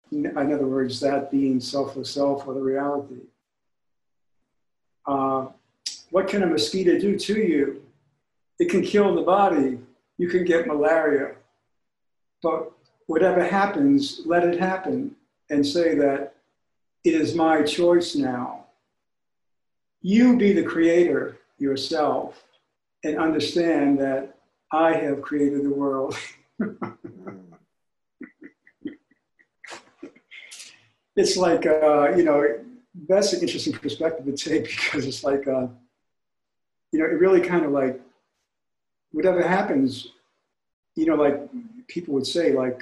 in other words, that being selfless self or the reality. What can a mosquito do to you? It can kill the body. You can get malaria. But whatever happens, let it happen and say that it is my choice now. You be the creator yourself and understand that I have created the world. It's like, that's an interesting perspective to take, because it's like, it really kind of like, whatever happens, like people would say, like,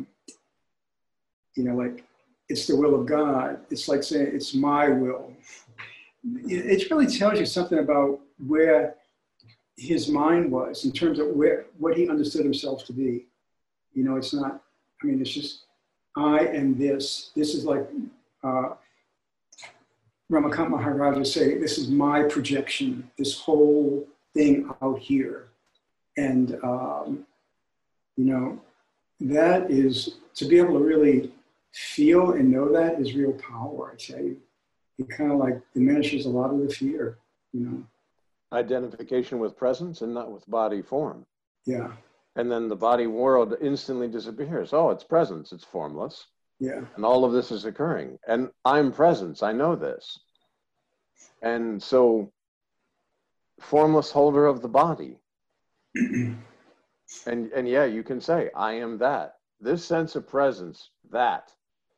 like, it's the will of God. It's like saying, it's my will. It really tells you something about where his mind was in terms of what he understood himself to be. It's not, it's just, I am this. This is like Ramakant Maharaj would say, this is my projection, this whole thing out here. And, that is, to be able to really feel and know that is real power, I tell you. It kind of like diminishes a lot of the fear, Identification with presence and not with body form. Yeah. And then the body world instantly disappears. Oh, it's presence, it's formless. Yeah. And all of this is occurring. And I'm presence, I know this. And so, formless holder of the body. and yeah, you can say, I am that. This sense of presence, that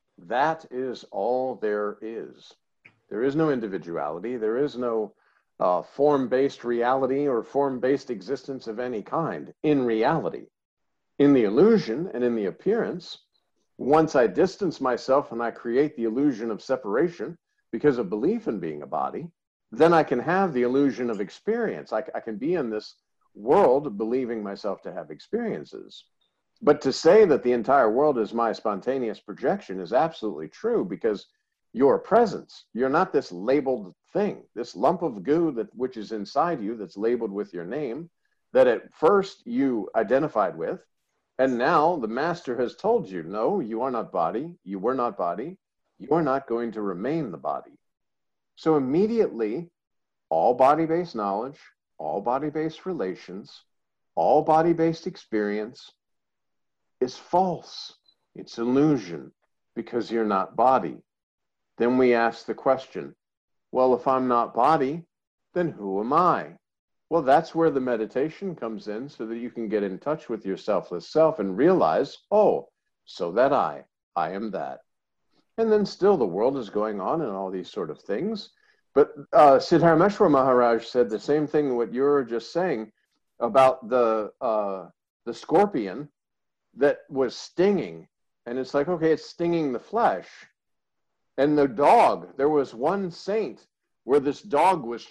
is all there is. There is no individuality. There is no form-based reality or form-based existence of any kind in reality. In the illusion and in the appearance, once I distance myself and I create the illusion of separation because of belief in being a body, then I can have the illusion of experience. I can be in this world believing myself to have experiences. But to say that the entire world is my spontaneous projection is absolutely true, because your presence, you're not this labeled thing, this lump of goo which is inside you that's labeled with your name, that at first you identified with, and now the master has told you, no, you are not body, you were not body, you are not going to remain the body. So immediately, all body-based knowledge, all body-based relations, all body-based experience is false. It's illusion, because you're not body. Then we ask the question, well, if I'm not body, then who am I? Well, that's where the meditation comes in, so that you can get in touch with your selfless self and realize, oh, so that I am that. And then still the world is going on and all these sort of things. But Siddharameshwar Maharaj said the same thing what you're just saying about the scorpion that was stinging. And it's like, okay, it's stinging the flesh. And the dog, there was one saint where this dog was,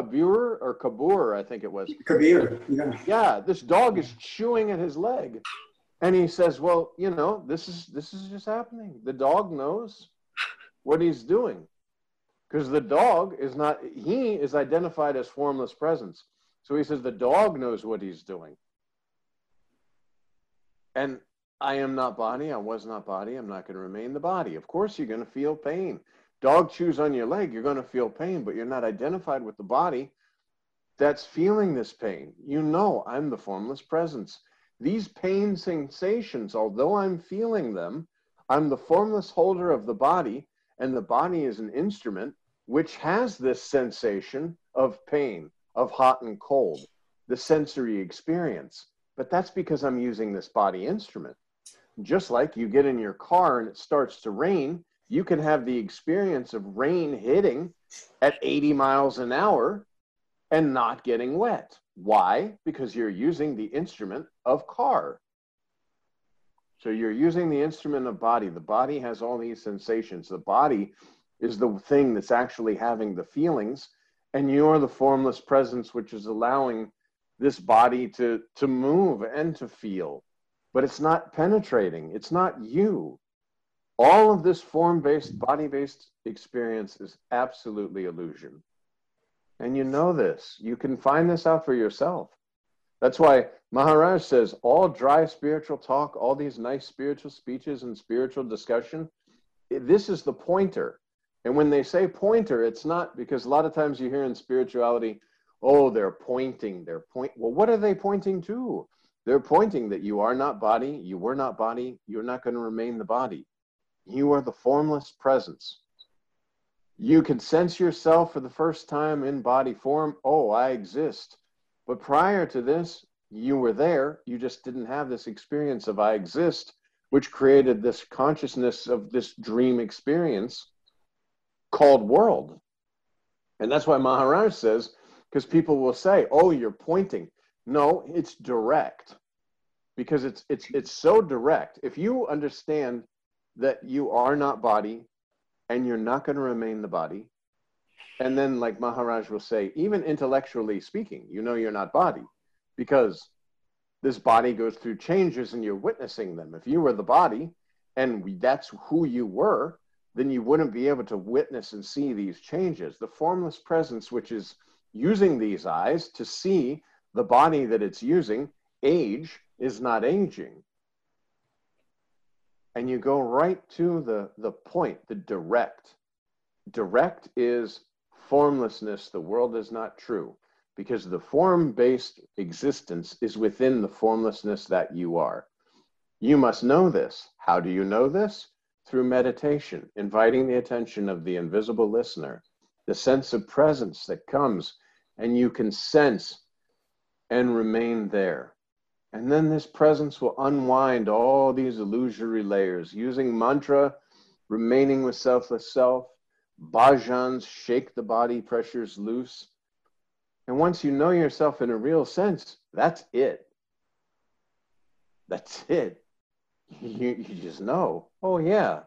Kabir, I think it was. Kabir, yeah. Yeah, this dog is chewing at his leg. And he says, well, this is just happening. The dog knows what he's doing. Because the dog is not, he is identified as formless presence. So he says the dog knows what he's doing. And I am not body, I was not body, I'm not going to remain the body. Of course you're going to feel pain. Dog chews on your leg, you're going to feel pain, but you're not identified with the body that's feeling this pain. I'm the formless presence. These pain sensations, although I'm feeling them, I'm the formless holder of the body, and the body is an instrument which has this sensation of pain, of hot and cold, the sensory experience. But that's because I'm using this body instrument. Just like you get in your car and it starts to rain, you can have the experience of rain hitting at 80 miles an hour and not getting wet. Why? Because you're using the instrument of car. So you're using the instrument of body. The body has all these sensations. The body is the thing that's actually having the feelings, and you're the formless presence which is allowing this body to move and to feel. But it's not penetrating. It's not you. All of this form-based, body-based experience is absolutely illusion. And you know this. You can find this out for yourself. That's why Maharaj says all dry spiritual talk, all these nice spiritual speeches and spiritual discussion, this is the pointer. And when they say pointer, it's not, because a lot of times you hear in spirituality, oh, they're pointing, well, what are they pointing to? They're pointing that you are not body, you were not body, you're not going to remain the body. You are the formless presence. You can sense yourself for the first time in body form. Oh, I exist. But prior to this, you were there. You just didn't have this experience of I exist, which created this consciousness of this dream experience called world. And that's why Maharaj says, because people will say, oh, you're pointing. No, it's direct, because it's so direct. If you understand that you are not body and you're not going to remain the body, and then like Maharaj will say, even intellectually speaking, you know you're not body, because this body goes through changes and you're witnessing them. If you were the body and that's who you were, then you wouldn't be able to witness and see these changes. The formless presence, which is using these eyes to see the body that it's using, age is not aging. And you go right to the point, the direct. Direct is formlessness. The world is not true, because the form-based existence is within the formlessness that you are. You must know this. How do you know this? Through meditation, inviting the attention of the invisible listener, the sense of presence that comes, and you can sense and remain there. And then this presence will unwind all these illusory layers, using mantra, remaining with selfless self, bhajans, shake the body pressures loose. And once you know yourself in a real sense, that's it. That's it. You just know, oh yeah,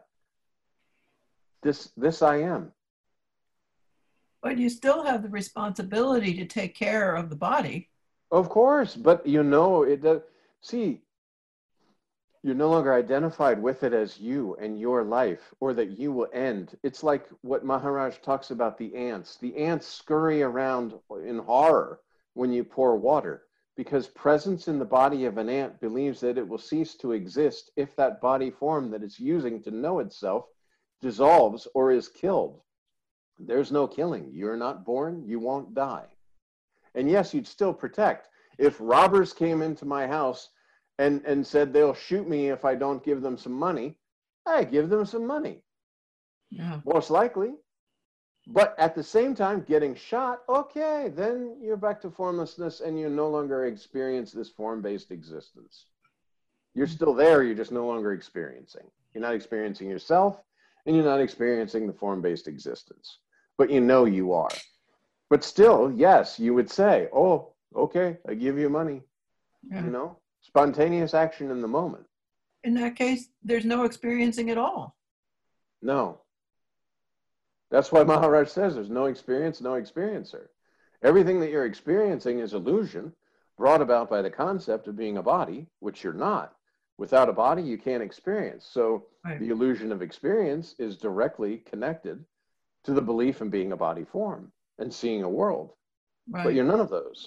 this I am. But you still have the responsibility to take care of the body. Of course, but you know, it does. See, you're no longer identified with it as you and your life, or that you will end. It's like what Maharaj talks about the ants. The ants scurry around in horror when you pour water, because presence in the body of an ant believes that it will cease to exist if that body form that it's using to know itself dissolves or is killed. There's no killing. You're not born, you won't die. And yes, you'd still protect. If robbers came into my house and said they'll shoot me if I don't give them some money, I give them some money. Yeah. Most likely. But at the same time, getting shot, okay, then you're back to formlessness and you no longer experience this form-based existence. You're still there, you're just no longer experiencing. You're not experiencing yourself, and you're not experiencing the form-based existence. But you know you are. But still, yes, you would say, oh, okay, I give you money. Yeah. You know, spontaneous action in the moment. In that case, there's no experiencing at all. No. That's why Maharaj says there's no experience, no experiencer. Everything that you're experiencing is illusion brought about by the concept of being a body, which you're not. Without a body, you can't experience. So Right. the illusion of experience is directly connected to the belief in being a body form and seeing a world. Right. But you're none of those.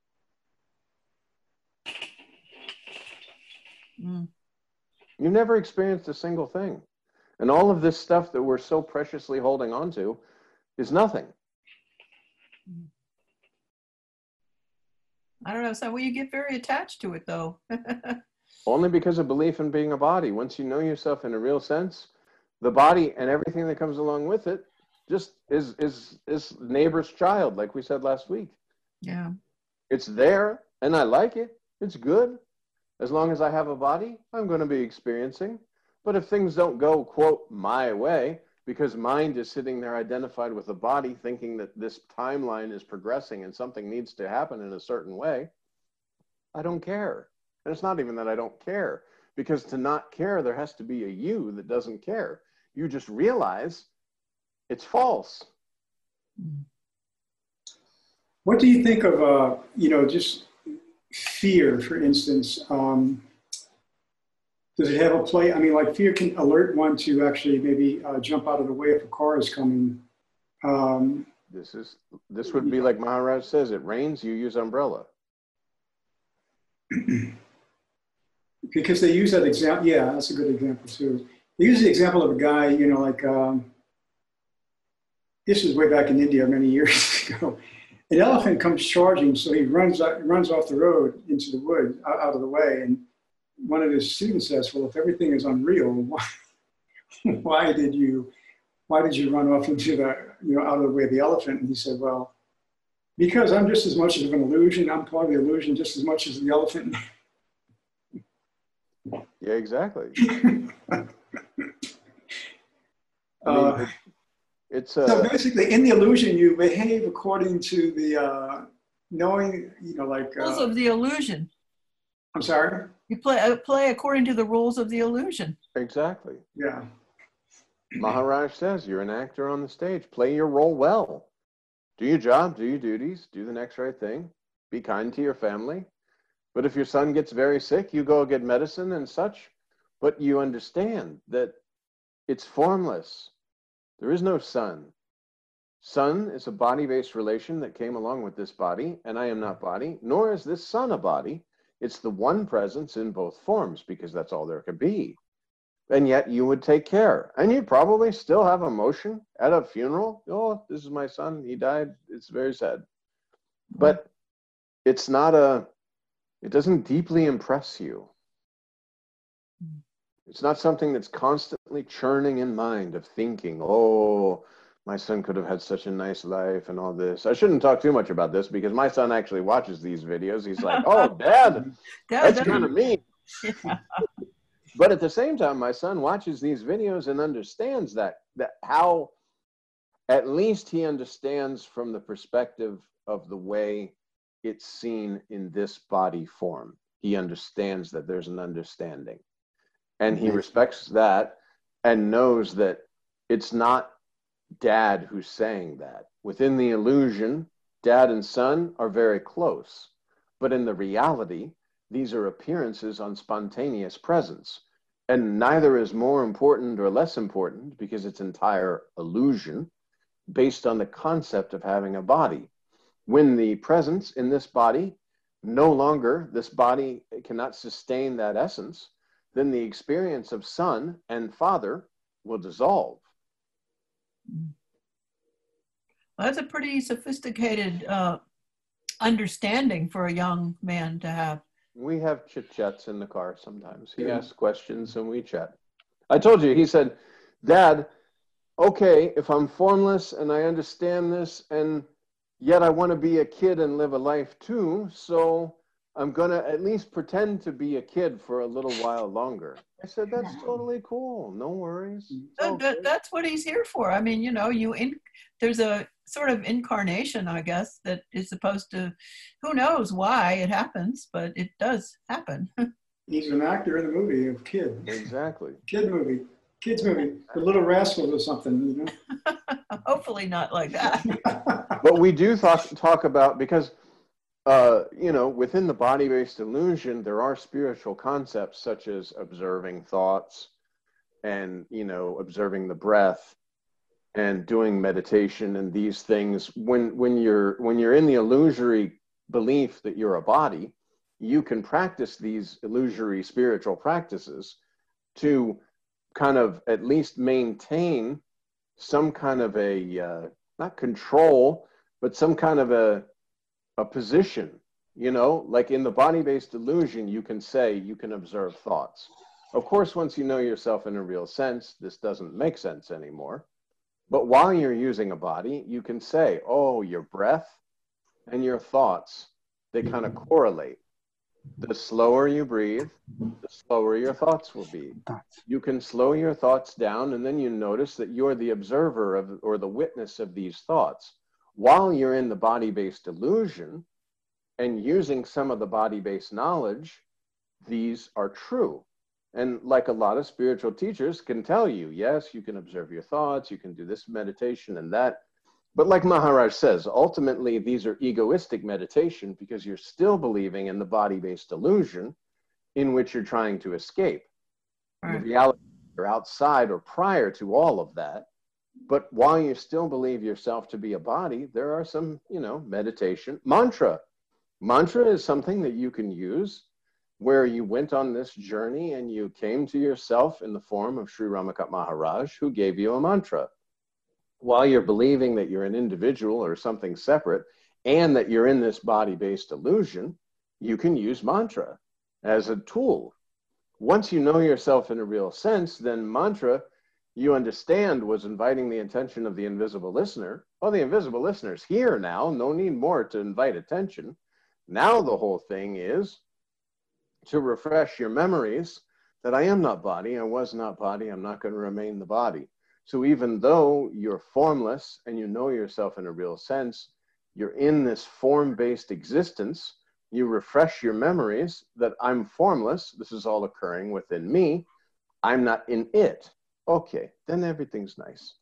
Mm. You never experienced a single thing. And all of this stuff that we're so preciously holding on to is nothing. I don't know. So, well, you get very attached to it, though. Only because of belief in being a body. Once you know yourself in a real sense, the body and everything that comes along with it just is neighbor's child, like we said last week. Yeah. It's there, and I like it. It's good. As long as I have a body, I'm going to be experiencing. But if things don't go, quote, my way, because mind is sitting there identified with the body, thinking that this timeline is progressing and something needs to happen in a certain way, I don't care. And it's not even that I don't care, because to not care, there has to be a you that doesn't care. You just realize it's false. What do you think of, just fear, for instance? Does it have a play? I mean, like fear can alert one to actually maybe jump out of the way if a car is coming. This would be like Maharaj says, it rains, you use umbrella. Because they use that example. Yeah, that's a good example too. They use the example of a guy, you know, like this was way back in India many years ago. An elephant comes charging, so he runs off the road into the woods, out of the way. And one of his students says, "Well, if everything is unreal, why did you run off into the, you know, out of the way of the elephant?" And he said, "Well, because I'm just as much of an illusion. I'm part of the illusion just as much as the elephant." Yeah, exactly. I mean, it's so basically, in the illusion, you behave according to the knowing, you know, like Rules of the illusion. I'm sorry. You play according to the rules of the illusion. exactly. Yeah. Maharaj says you're an actor on the stage. Play your role well. Do your job, do your duties, do the next right thing. Be kind to your family. But if your son gets very sick, you go get medicine and such. But you understand that it's formless. There is no son. Son is a body-based relation that came along with this body, and I am not body, nor is this son a body. It's the one presence in both forms, because that's all there could be. And yet you would take care. And you'd probably still have emotion at a funeral. Oh, this is my son. He died. It's very sad. But it's not it doesn't deeply impress you. It's not something that's constantly churning in mind of thinking, oh, my son could have had such a nice life and all this. I shouldn't talk too much about this because my son actually watches these videos. He's like, oh, Dad, that's kind of mean. Yeah. But at the same time, my son watches these videos and understands that how at least he understands from the perspective of the way it's seen in this body form. He understands that there's an understanding. And he respects that and knows that it's not Dad who's saying that. Within the illusion, Dad and son are very close. But in the reality, these are appearances on spontaneous presence. And neither is more important or less important because it's entire illusion based on the concept of having a body. When the presence in this body, no longer, this body cannot sustain that essence, then the experience of son and father will dissolve. Well, that's a pretty sophisticated understanding for a young man to have. We have chit-chats in the car sometimes. He asks questions and we chat. I told you, he said, Dad, okay, if I'm formless and I understand this, and yet I want to be a kid and live a life too, so I'm going to at least pretend to be a kid for a little while longer. I said, that's totally cool. No worries. That's what he's here for. I mean, you know, there's a sort of incarnation, I guess, that is supposed to, who knows why it happens, but it does happen. He's an actor in the movie of Kid. Exactly. Kids movie, The Little Rascals or something, you know? Hopefully not like that. But we do talk about, because you know, within the body-based illusion, there are spiritual concepts such as observing thoughts and, you know, observing the breath and doing meditation and these things. When you're in the illusory belief that you're a body, you can practice these illusory spiritual practices to kind of at least maintain some kind of a, not control, but some kind of a position, you know, like in the body-based illusion, you can observe thoughts. Of course, once you know yourself in a real sense, this doesn't make sense anymore. But while you're using a body, you can say, oh, your breath and your thoughts, they kind of correlate. The slower you breathe, the slower your thoughts will be. You can slow your thoughts down, and then you notice that you're the observer of, or the witness of these thoughts. While you're in the body-based illusion and using some of the body-based knowledge, these are true. And like a lot of spiritual teachers can tell you, yes, you can observe your thoughts, you can do this meditation and that. But like Maharaj says, ultimately, these are egoistic meditation because you're still believing in the body-based illusion in which you're trying to escape. Right. The reality, you're outside or prior to all of that. But while you still believe yourself to be a body, there are some, you know, meditation. Mantra is something that you can use. where you went on this journey and you came to yourself in the form of Sri Ramakat Maharaj, who gave you a mantra. While you're believing that you're an individual or something separate, and that you're in this body-based illusion, you can use mantra as a tool. Once you know yourself in a real sense, then mantra, you understand, was inviting the attention of the invisible listener. Well, the invisible listener's here now. No need more to invite attention. Now the whole thing is to refresh your memories that I am not body, I was not body, I'm not going to remain the body. So even though you're formless and you know yourself in a real sense, you're in this form-based existence, you refresh your memories that I'm formless, this is all occurring within me, I'm not in it. Okay, then everything's nice.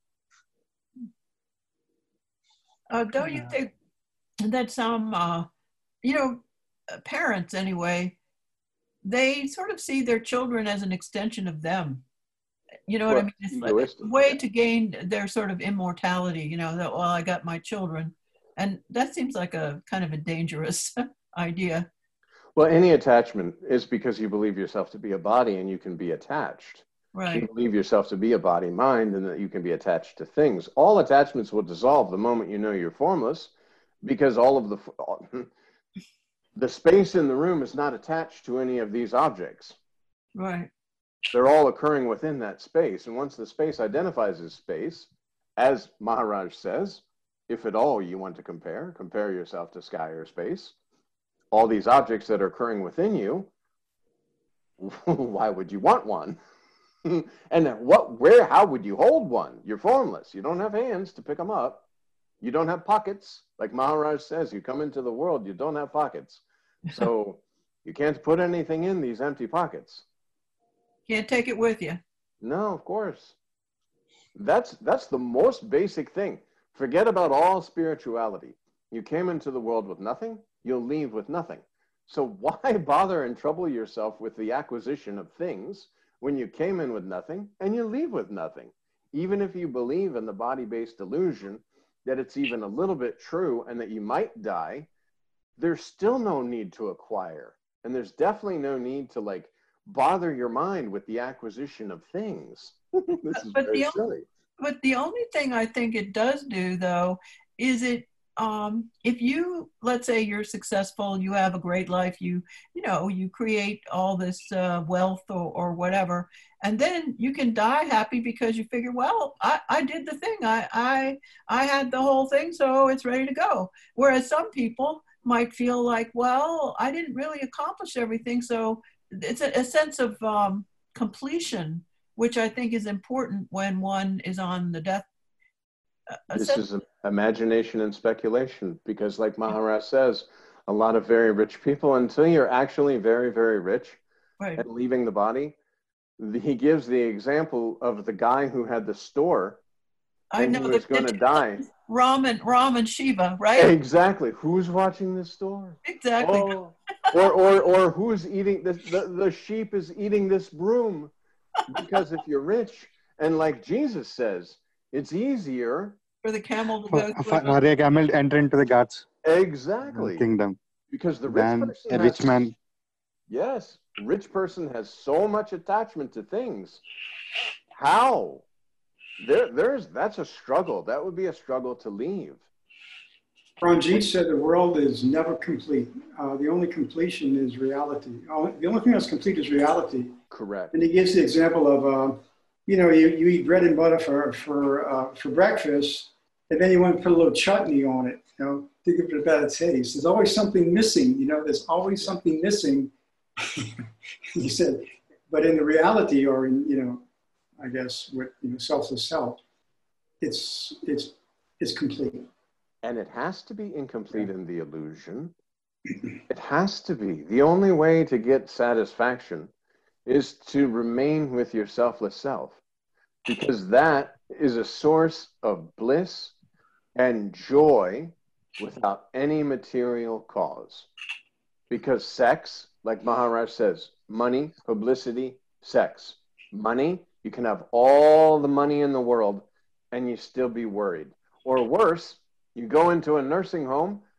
Don't you think that some, parents anyway, they sort of see their children as an extension of them? You know what I mean? It's like a way to gain their sort of immortality, that, well, I got my children. And that seems like a kind of a dangerous idea. Well, any attachment is because you believe yourself to be a body and you can be attached. Right. You believe yourself to be a body mind and that you can be attached to things. All attachments will dissolve the moment you know you're formless, because all of the space in the room is not attached to any of these objects. Right. They're all occurring within that space. And once the space identifies as space, as Maharaj says, if at all you want to compare yourself to sky or space, all these objects that are occurring within you, why would you want one? And how would you hold one? You're formless. You don't have hands to pick them up. You don't have pockets. Like Maharaj says, you come into the world, you don't have pockets. So you can't put anything in these empty pockets. Can't take it with you. No, of course. That's the most basic thing. Forget about all spirituality. You came into the world with nothing, you'll leave with nothing. So why bother and trouble yourself with the acquisition of things when you came in with nothing and you leave with nothing? Even if you believe in the body-based illusion that it's even a little bit true and that you might die, there's still no need to acquire. And there's definitely no need to bother your mind with the acquisition of things. This is very silly. But the only thing I think it does do, though, is if you, let's say you're successful, you have a great life, you create all this wealth or whatever, and then you can die happy because you figure, well, I did the thing. I had the whole thing, so it's ready to go. Whereas some people might feel like, well, I didn't really accomplish everything, so it's a sense of completion, which I think is important when one is on the death. This is imagination and speculation, because like Maharaj says, a lot of very rich people, until you're actually very, very rich, right, and leaving the body, he gives the example of the guy who had the store. I know who was going to die. Ram and Shiva, right? Exactly. Who's watching the store? Exactly. Oh. or who's eating this? The sheep is eating this broom. Because if you're rich, and like Jesus says, it's easier for the camel to go for a camel to enter into the God's kingdom. Because the rich man. Yes, rich person has so much attachment to things. How? That's a struggle. That would be a struggle to leave. Ranjit said the world is never complete. The only completion is reality. The only thing that's complete is reality. Correct. And he gives the example of, you eat bread and butter for breakfast, and then you want to put a little chutney on it, to give it a better taste. There's always something missing, there's always something missing. He said, but in the reality, or in, I guess with selfless self, it's complete. And it has to be incomplete in the illusion. It has to be. The only way to get satisfaction is to remain with your selfless self, because that is a source of bliss and joy without any material cause. Because sex, like Maharaj says, money, publicity, sex. Money, you can have all the money in the world and you still be worried. Or worse, you go into a nursing home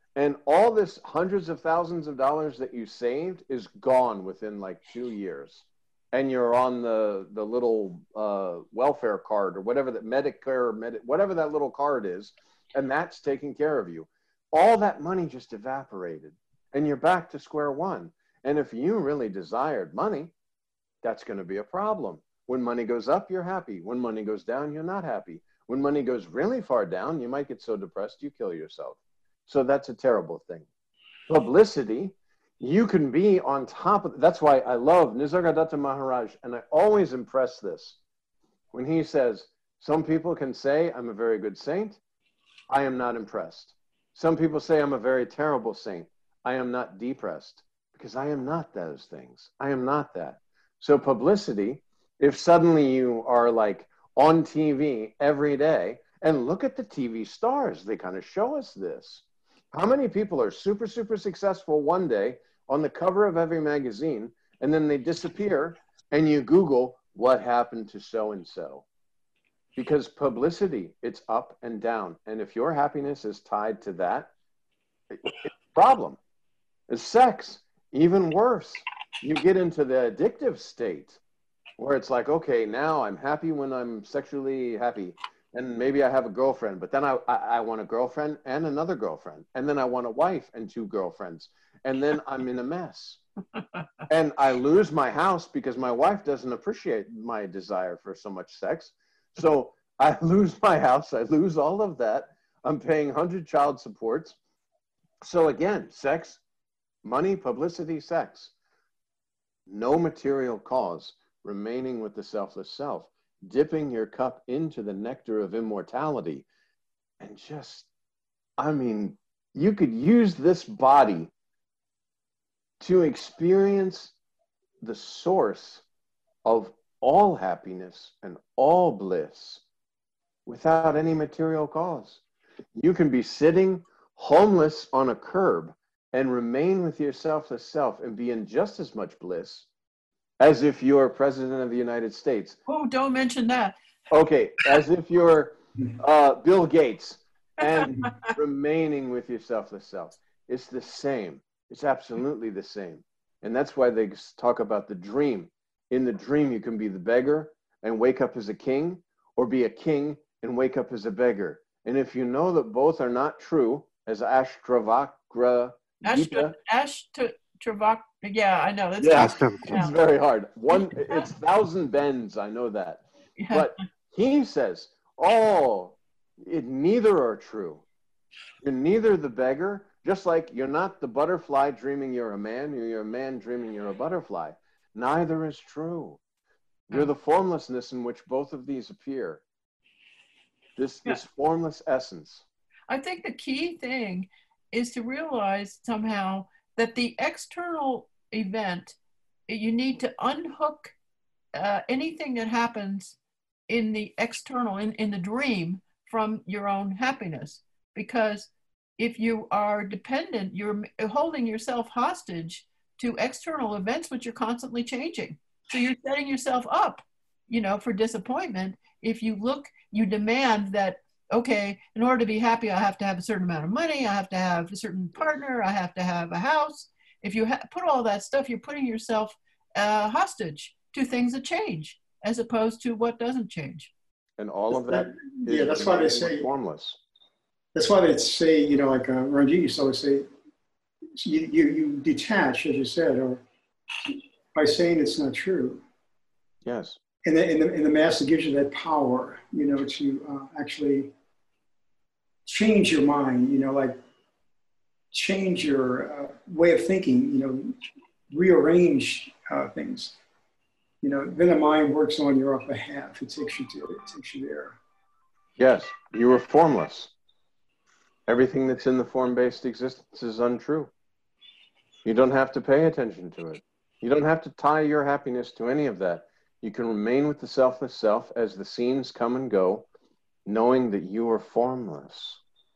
And all this hundreds of thousands of dollars that you saved is gone within like 2 years. And you're on the little welfare card or whatever that Medicare, whatever that little card is, and that's taking care of you. All that money just evaporated and you're back to square one. And if you really desired money, that's going to be a problem. When money goes up, you're happy. When money goes down, you're not happy. When money goes really far down, you might get so depressed you kill yourself. So that's a terrible thing. Publicity, you can be on top of, that's why I love Nisargadatta Maharaj, and I always impress this. When he says, some people can say I'm a very good saint, I am not impressed. Some people say I'm a very terrible saint, I am not depressed, because I am not those things. I am not that. So publicity, if suddenly you are like on TV every day, and look at the TV stars, they kind of show us this. How many people are super, super successful one day on the cover of every magazine, and then they disappear, and you Google what happened to so-and-so? Because publicity, it's up and down. And if your happiness is tied to that, it's a problem. It's sex, even worse. You get into the addictive state where it's like, okay, now I'm happy when I'm sexually happy. And maybe I have a girlfriend, but then I want a girlfriend and another girlfriend. And then I want a wife and 2 girlfriends. And then I'm in a mess. And I lose my house because my wife doesn't appreciate my desire for so much sex. So I lose my house. I lose all of that. I'm paying 100 child supports. So again, sex, money, publicity, sex. No material cause, remaining with the selfless self. Dipping your cup into the nectar of immortality, and just, I mean, you could use this body to experience the source of all happiness and all bliss without any material cause. You can be sitting homeless on a curb and remain with your selfless self and be in just as much bliss as if you're president of the United States. Oh, don't mention that. Okay, as if you're Bill Gates and remaining with your selfless self. It's the same. It's absolutely the same. And that's why they talk about the dream. In the dream, you can be the beggar and wake up as a king, or be a king and wake up as a beggar. And if you know that both are not true, as Ashtavakra Gita, yeah, I know. That's it's very hard. It's 1,000 bends, I know that. Yeah. But he says, neither are true. You're neither the beggar, just like you're not the butterfly dreaming you're a man, you're a man dreaming you're a butterfly. Neither is true. You're the formlessness in which both of these appear. This formless essence. I think the key thing is to realize somehow that the external event, you need to unhook anything that happens in the external, in the dream, from your own happiness. Because if you are dependent, you're holding yourself hostage to external events which are constantly changing. So you're setting yourself up, for disappointment. If you demand that, okay, in order to be happy, I have to have a certain amount of money, I have to have a certain partner, I have to have a house. If you put all that stuff, you're putting yourself hostage to things that change, as opposed to what doesn't change. And all of that is that's why they say formless. That's why they say, like Ranjit used to always say, you detach, as you said, or by saying it's not true. Yes. And the master gives you that power, to actually change your mind, like change your way of thinking, rearrange things. Then the mind works on your behalf. It takes you there. Yes, you are formless. Everything that's in the form-based existence is untrue. You don't have to pay attention to it. You don't have to tie your happiness to any of that. You can remain with the selfless self as the scenes come and go, knowing that you are formless.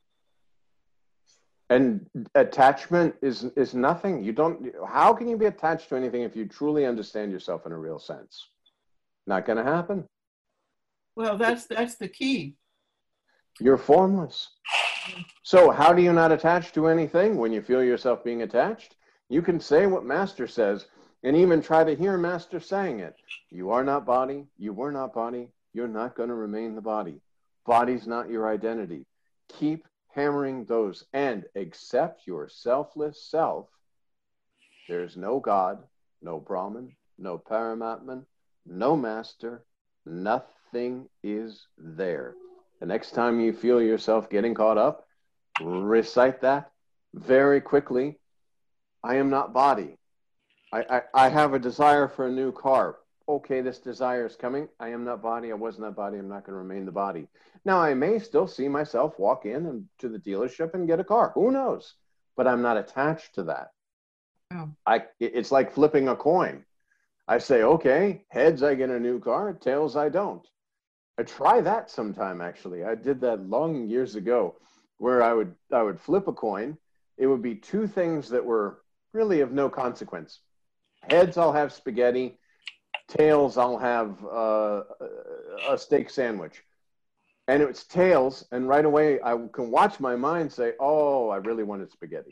And attachment is nothing. How can you be attached to anything if you truly understand yourself in a real sense? Not going to happen. Well, that's the key. You're formless. So how do you not attach to anything when you feel yourself being attached? You can say what Master says and even try to hear Master saying it. You are not body. You were not body. You're not going to remain the body. Body's not your identity. Keep hammering those and accept your selfless self. There's no God, no Brahman, no Paramatman, no Master. Nothing is there. The next time you feel yourself getting caught up, recite that very quickly. I am not body. I have a desire for a new car. Okay, this desire is coming. I am not body. I was not body. I'm not going to remain the body. Now, I may still see myself walk in and to the dealership and get a car. Who knows? But I'm not attached to that. Oh. It's like flipping a coin. I say, okay, heads, I get a new car. Tails, I don't. I try that sometime, actually. I did that long years ago where I would flip a coin. It would be two things that were really of no consequence. Heads, I'll have spaghetti. Tails, I'll have a steak sandwich. And it's tails, and right away I can watch my mind say, oh, I really wanted spaghetti.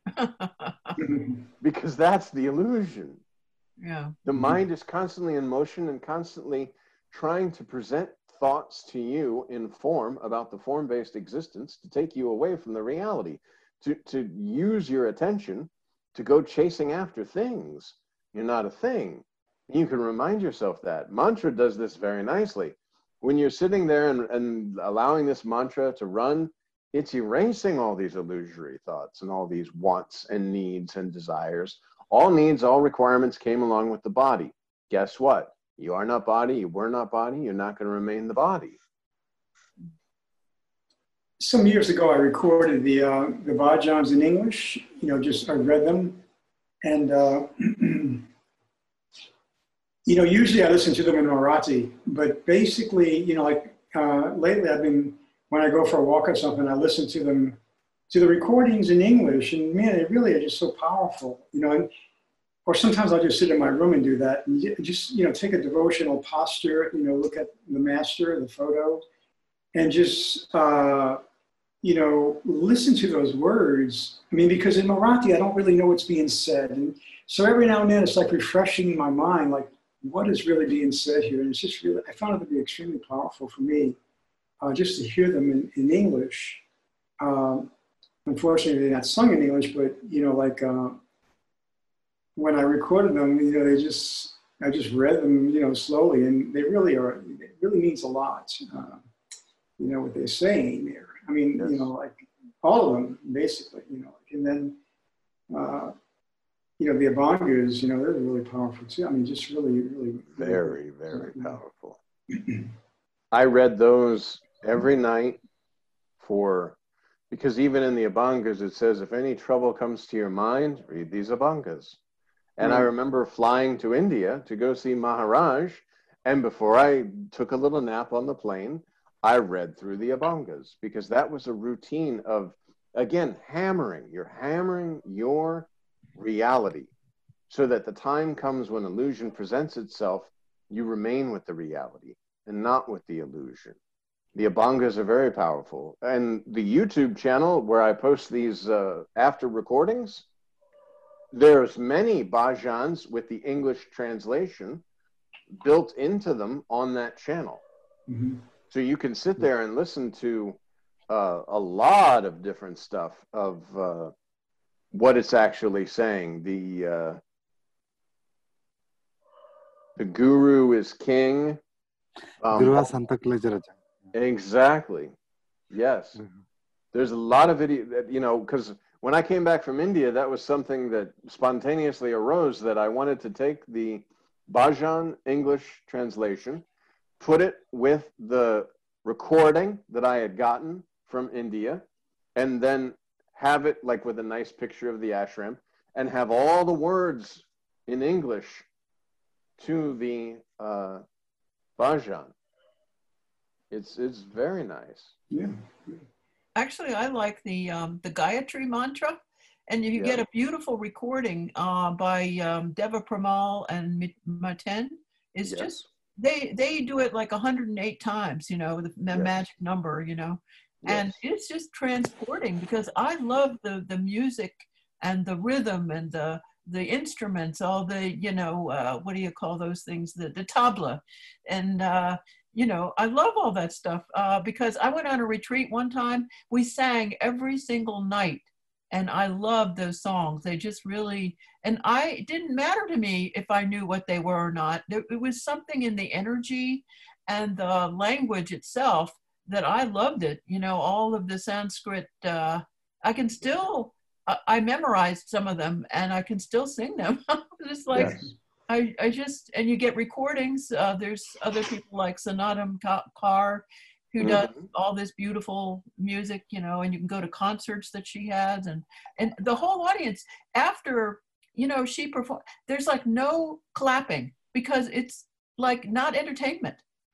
Because that's the illusion. Yeah. The mind is constantly in motion and constantly trying to present thoughts to you in form about the form-based existence to take you away from the reality, to use your attention to go chasing after things. You're not a thing. You can remind yourself that. Mantra does this very nicely. When you're sitting there and allowing this mantra to run, it's erasing all these illusory thoughts and all these wants and needs and desires. All needs, all requirements came along with the body. Guess what? You are not body, you were not body, you're not going to remain the body. Some years ago, I recorded the bhajans in English. I read them. And, usually I listen to them in Marathi, but basically, lately when I go for a walk or something, I listen to the recordings in English, and man, they really are just so powerful, or sometimes I'll just sit in my room and do that, and just, take a devotional posture, look at the master, the photo, and just, listen to those words. I mean, because in Marathi, I don't really know what's being said. And so every now and then it's like refreshing my mind, like what is really being said here? And it's just really, I found it to be extremely powerful for me, just to hear them in English. Unfortunately, they're not sung in English, but, when I recorded them, I just read them, slowly, and it really means a lot, what they're saying there. I mean, yes. Like all of them, basically, and then, the Abhangas, they're really powerful too. I mean, just really, really. Very, very powerful. I read those every night because even in the Abhangas, it says, if any trouble comes to your mind, read these Abhangas. And I remember flying to India to go see Maharaj. And before I took a little nap on the plane, I read through the Abhangas, because that was a routine of, again, You're hammering your reality so that the time comes when illusion presents itself, you remain with the reality and not with the illusion. The Abhangas are very powerful. And the YouTube channel where I post these after recordings, there's many bhajans with the English translation built into them on that channel. Mm-hmm. So you can sit there and listen to a lot of different stuff of what it's actually saying. The guru is king. Exactly. Yes. Mm-hmm. There's a lot of video, because when I came back from India, that was something that spontaneously arose, that I wanted to take the bhajan English translation, put it with the recording that I had gotten from India, and then have it like with a nice picture of the ashram, and have all the words in English to the bhajan. It's very nice. Yeah. Actually, I like the Gayatri mantra, and you get a beautiful recording by Deva Pramal and Maten. It's just they do it like 108 times, the magic number, And it's just transporting because I love the music and the rhythm and the instruments, all the, you know, what do you call those things? The tabla. And, you know, I love all that stuff because I went on a retreat one time. We sang every single night and I loved those songs. They just really, and it didn't matter to me if I knew what they were or not. It was something in the energy and the language itself that I loved it. You know, all of the Sanskrit, I can still, I memorized some of them and I can still sing them. Just like, I just, and you get recordings. There's other people like Sanatana Kaur who does all this beautiful music, you know, and you can go to concerts that she has and the whole audience after, you know, she performed, there's like no clapping because it's like not entertainment.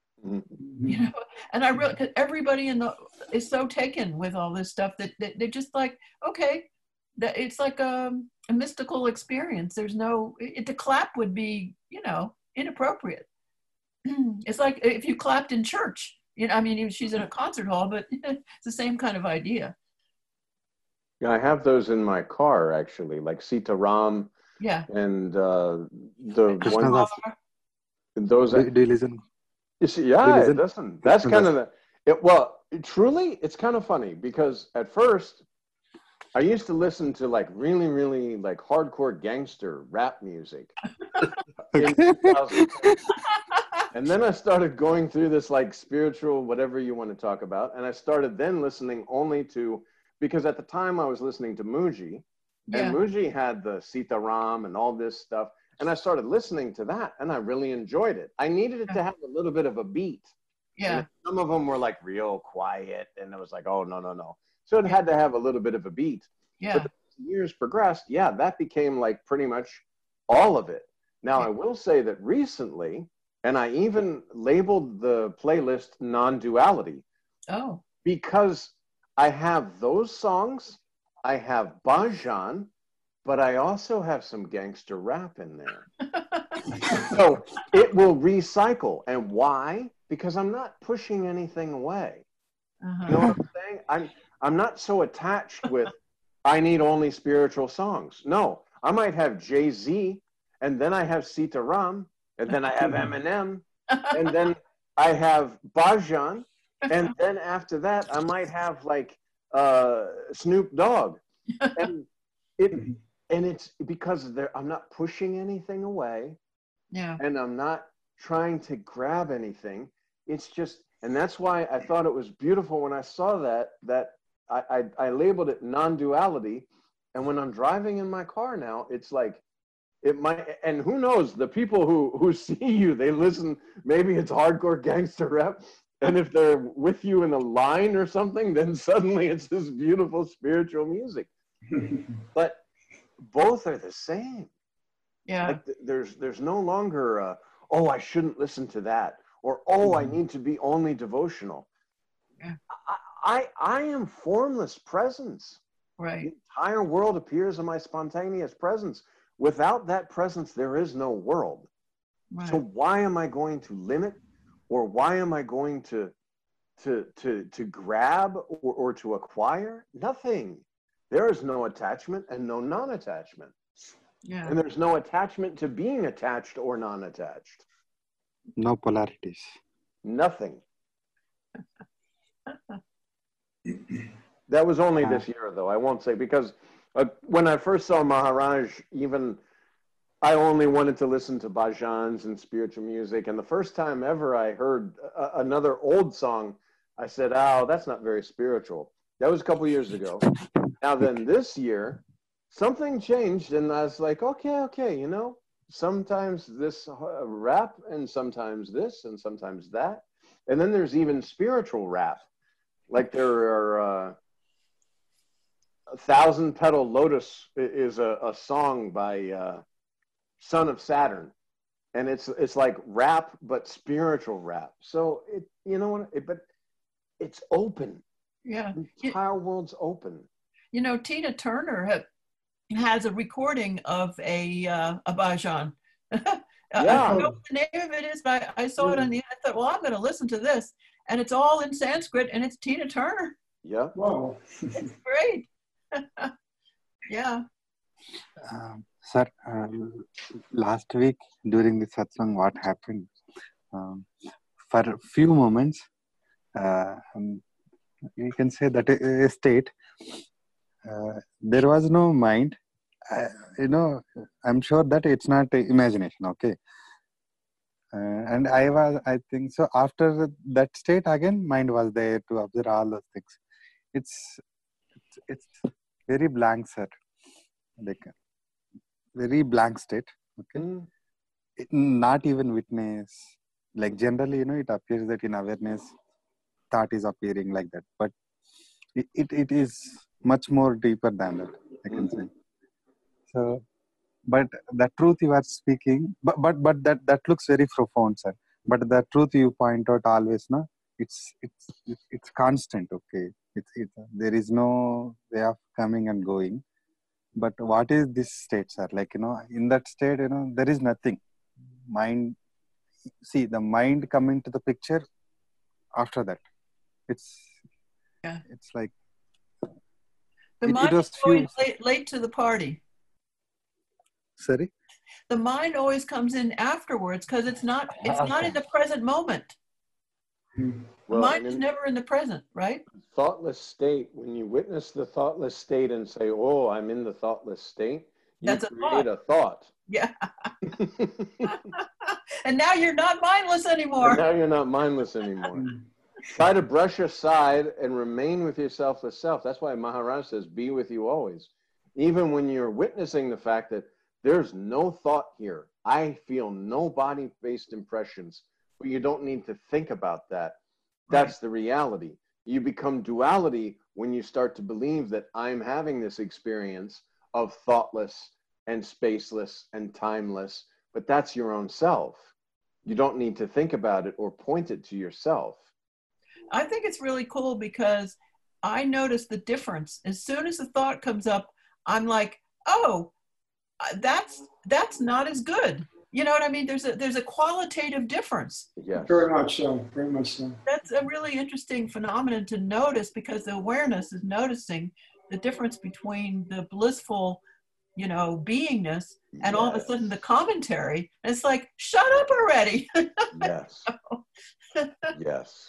You know, and I really, cause everybody is so taken with all this stuff that they're just like, okay, it's like a mystical experience. There's no, the clap would be, you know, inappropriate. It's like if you clapped in church, you know, I mean, she's in a concert hall, but it's the same kind of idea. Yeah, I have those in my car actually, like Sita Ram. Yeah. And the Krishna those. Do you listen? You see, yeah, listen, that's kind of well, truly, it's kind of funny because at first I used to listen to like really, really like hardcore gangster rap music. In 2010. And then I started going through this like spiritual, whatever you want to talk about. And I started then listening only to, because at the time I was listening to Mooji and Mooji had the Sita Ram and all this stuff. And I started listening to that and I really enjoyed it. I needed it to have a little bit of a beat. Yeah. And some of them were like real quiet and it was like, oh, no. So it had to have a little bit of a beat. Yeah. But as the years progressed, that became like pretty much all of it. Now, I will say that recently, and I even labeled the playlist non-duality. Oh. Because I have those songs, I have bhajan, but I also have some gangster rap in there. So it will recycle. And why? Because I'm not pushing anything away. You know what I'm saying? I'm not so attached with, I need only spiritual songs. No, I might have Jay-Z, and then I have Sita Ram, and then I have Eminem, and then I have bhajan, and then after that, I might have like Snoop Dogg. And it's because I'm not pushing anything away. Yeah. And I'm not trying to grab anything. It's just, and that's why I thought it was beautiful when I saw that I labeled it non-duality. And when I'm driving in my car now, it's like, it might, and who knows, the people who see you, they listen, maybe it's hardcore gangster rap. And if they're with you in a line or something, then suddenly it's this beautiful spiritual music. But both are the same. Yeah. Like there's no longer oh, I shouldn't listen to that, or oh, I need to be only devotional. Yeah. I am formless presence. Right. The entire world appears in my spontaneous presence. Without that presence, there is no world. Right. So why am I going to limit, or why am I going to grab or to acquire? Nothing. There is no attachment and no non-attachment. Yeah. And there's no attachment to being attached or non-attached. No polarities. Nothing. That was only this year, though. I won't say, because when I first saw Maharaj, even I only wanted to listen to bhajans and spiritual music. And the first time ever I heard another old song, I said, oh, that's not very spiritual. That was a couple years ago. Now then this year, something changed and I was like, okay, you know, sometimes this rap and sometimes this and sometimes that. And then there's even spiritual rap. Like there are 1,000 Petal Lotus is a song by Son of Saturn. And it's like rap, but spiritual rap. So you know, but it's open. Yeah. The entire world's open. You know, Tina Turner has a recording of a bhajan. Yeah. I don't know what the name of it is, but I saw it on the, I thought, well, I'm going to listen to this. And it's all in Sanskrit and it's Tina Turner. Yeah. Wow. It's great. Yeah. Sir, last week during the satsang, what happened? Um, for a few moments, you can say that a state, there was no mind. You know, I'm sure that it's not imagination, okay? And I think so. After that state, again, mind was there to observe all those things. It's very blank, sir. Like very blank state. Okay, not even witness. Like generally, it appears that in awareness, thought is appearing like that, but it is much more deeper than that. I can say. So, but the truth you are speaking, but that looks very profound, sir. But the truth you point out always, no, it's constant. Okay, there is no way of coming and going. But what is this state, sir? Like, in that state, there is nothing. Mind, see, the mind come into the picture after that. It's like, The it mind was is few. always late to the party. Sorry? The mind always comes in afterwards because it's not in the present moment. The mind is never in the present, right? Thoughtless state, when you witness the thoughtless state and say, oh, I'm in the thoughtless state, you create a thought. Yeah. And now you're not mindless anymore. And now you're not mindless anymore. Try to brush aside and remain with your selfless self. That's why Maharaj says, be with you always. Even when you're witnessing the fact that there's no thought here. I feel no body-based impressions, but you don't need to think about that. That's the reality. You become duality when you start to believe that I'm having this experience of thoughtless and spaceless and timeless, but that's your own self. You don't need to think about it or point it to yourself. I think it's really cool because I notice the difference. As soon as the thought comes up, I'm like, oh, that's not as good. You know what I mean? There's a qualitative difference. Yes. Very much so. Very much so. That's a really interesting phenomenon to notice because the awareness is noticing the difference between the blissful, beingness and all of a sudden the commentary. And it's like, shut up already. Yes. Yes.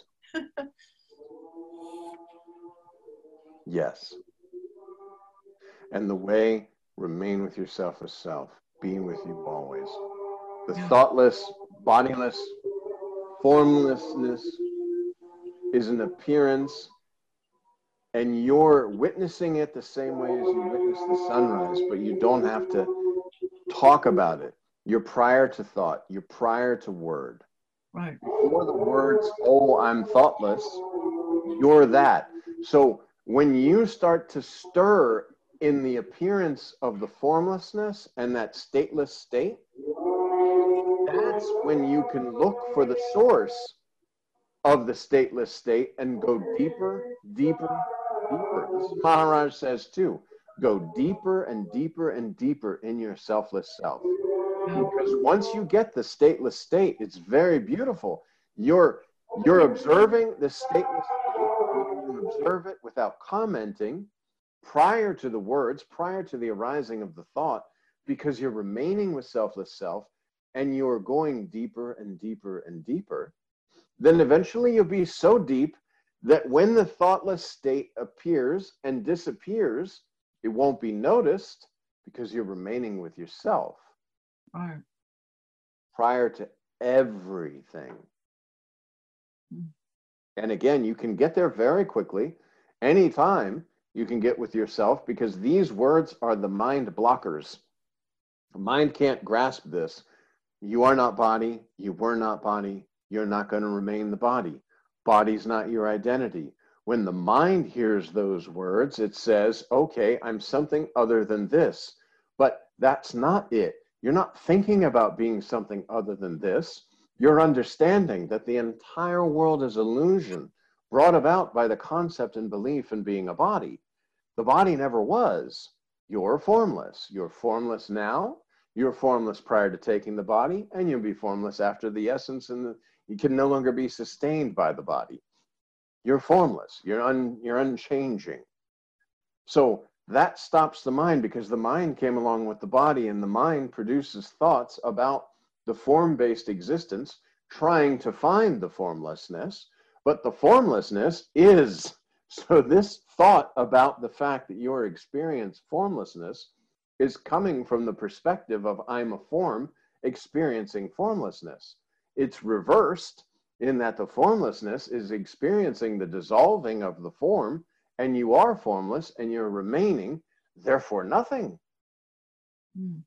Yes. And the way, remain with yourself as self, being with you always. The thoughtless, bodiless, formlessness is an appearance, and you're witnessing it the same way as you witness the sunrise, but you don't have to talk about it. You're prior to thought. You're prior to word. Right. Before the words, oh, I'm thoughtless, you're that. So when you start to stir in the appearance of the formlessness and that stateless state, that's when you can look for the source of the stateless state and go deeper, deeper, deeper. This is Maharaj says too, go deeper and deeper and deeper in your selfless self. Because once you get the stateless state, it's very beautiful. You're observing the stateless state. You observe it without commenting prior to the words, prior to the arising of the thought, because you're remaining with selfless self and you're going deeper and deeper and deeper. Then eventually you'll be so deep that when the thoughtless state appears and disappears, it won't be noticed because you're remaining with yourself. Right. Prior to everything. And again, you can get there very quickly. Anytime you can get with yourself, because these words are the mind blockers. The mind can't grasp this. You are not body. You were not body. You're not going to remain the body. Body's not your identity. When the mind hears those words, it says, okay, I'm something other than this. But that's not it. You're not thinking about being something other than this. You're understanding that the entire world is illusion brought about by the concept and belief in being a body. The body never was. You're formless. You're formless now. You're formless prior to taking the body, and you'll be formless after the essence, and you can no longer be sustained by the body. You're formless. You're unchanging. So that stops the mind, because the mind came along with the body, and the mind produces thoughts about the form-based existence, trying to find the formlessness, but the formlessness is. So this thought about the fact that you're experiencing formlessness is coming from the perspective of I'm a form experiencing formlessness. It's reversed in that the formlessness is experiencing the dissolving of the form, and you are formless and you're remaining, therefore nothing. Mm.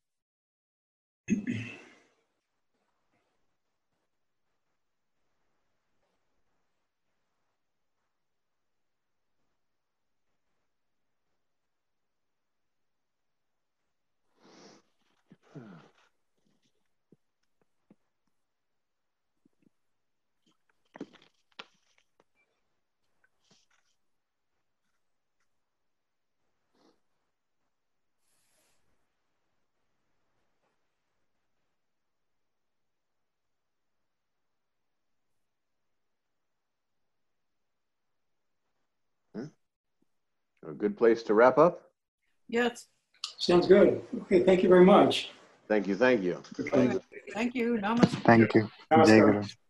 A good place to wrap up. Yes. Sounds good. Okay, thank you very much. Thank you. Thank you. Okay. Thank you. Namaste. Thank you. Jai Namaskar. Guru.